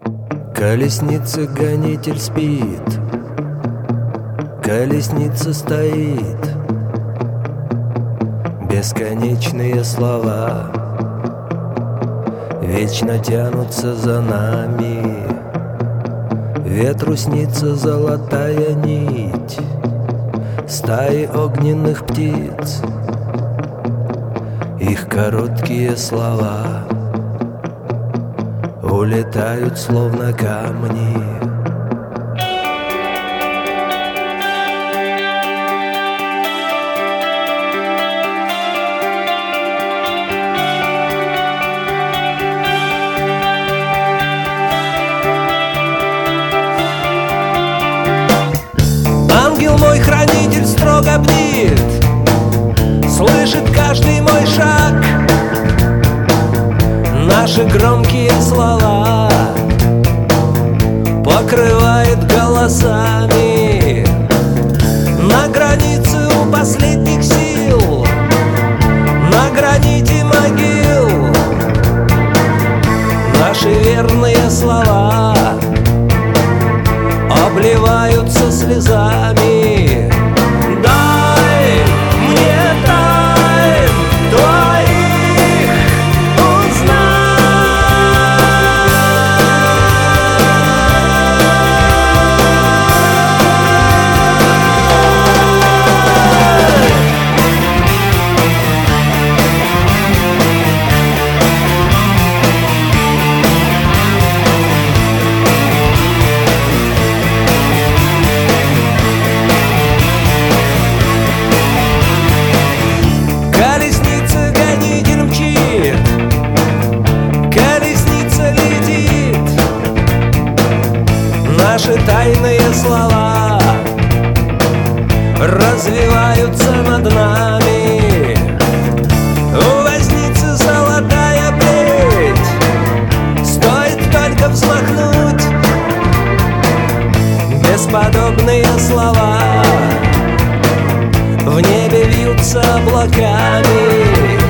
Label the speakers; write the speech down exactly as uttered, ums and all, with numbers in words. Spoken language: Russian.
Speaker 1: Колесница гонитель спит, колесница стоит. Бесконечные слова вечно тянутся за нами. Ветру снится золотая нить стаи огненных птиц. Их короткие слова улетают словно камни. Ангел мой хранитель строго бдит, слышит каждый мой шаг. Наши громкие слова покрывает голосами. На границе у последних сил, на граните могил, наши верные слова обливаются слезами. Дай мне тайн твоих узнать. Наши тайные слова развиваются над нами. У возницы золотая плеть, стоит только взмахнуть. Бесподобные слова в небе вьются облаками.